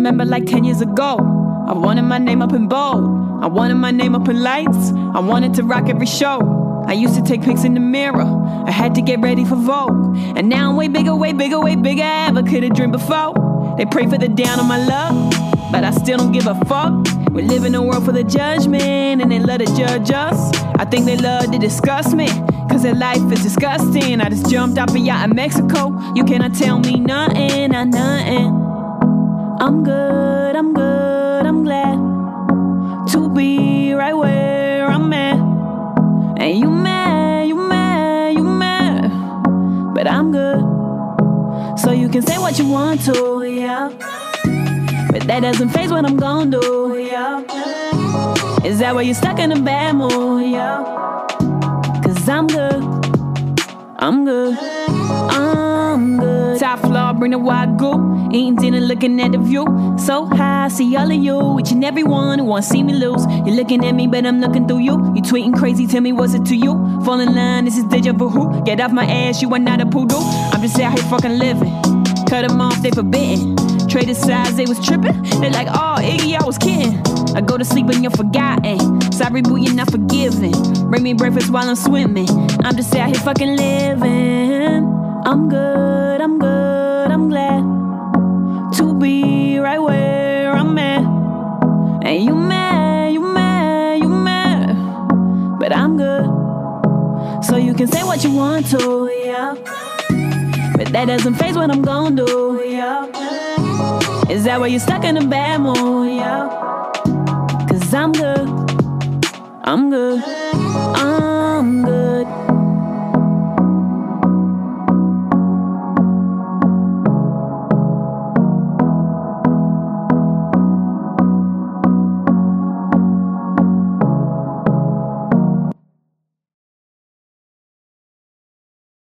remember like 10 years ago, I wanted my name up in bold, I wanted my name up in lights, I wanted to rock every show. I used to take pics in the mirror, I had to get ready for Vogue. And now I'm way bigger, way bigger, way bigger, ever could've dreamed before. They pray for the down on my luck, but I still don't give a fuck. We live in a world full of judgment, and they love to judge us. I think they love to discuss me, cause their life is disgusting. I just jumped off a yacht in Mexico, you cannot tell me nothing, not nothing. I'm good, I'm good, I'm glad to be right where I'm at. And you mad, you mad, you mad, but I'm good. So you can say what you want to, yeah, but that doesn't faze what I'm gon' do, yeah. Is that why you're stuck in a bad mood, yeah? Cause I'm good, I'm good, I'm good. Top floor, bring the wagyu. Eating dinner, looking at the view. So high, I see all of you, each and every one who wanna see me lose. You're looking at me, but I'm looking through you. You tweeting crazy, tell me what's it to you? Fall in line, this is deja vu. Get off my ass, you are not a poodle. I'm just out here fucking living. Cut them off, they forbidden. Traded sides, they was tripping. They like, oh, Iggy, I was kidding. I go to sleep and you're forgotten. Sorry, boo, you're not forgiven. Bring me breakfast while I'm swimming. I'm just out here fucking living. I'm good, I'm good, I'm glad to be right where I'm at. And you mad, you mad, you mad, but I'm good. So you can say what you want to, yeah, but that doesn't faze what I'm gon' do, yeah. Is that why you're stuck in a bad mood, yeah? Cause I'm good, I'm good.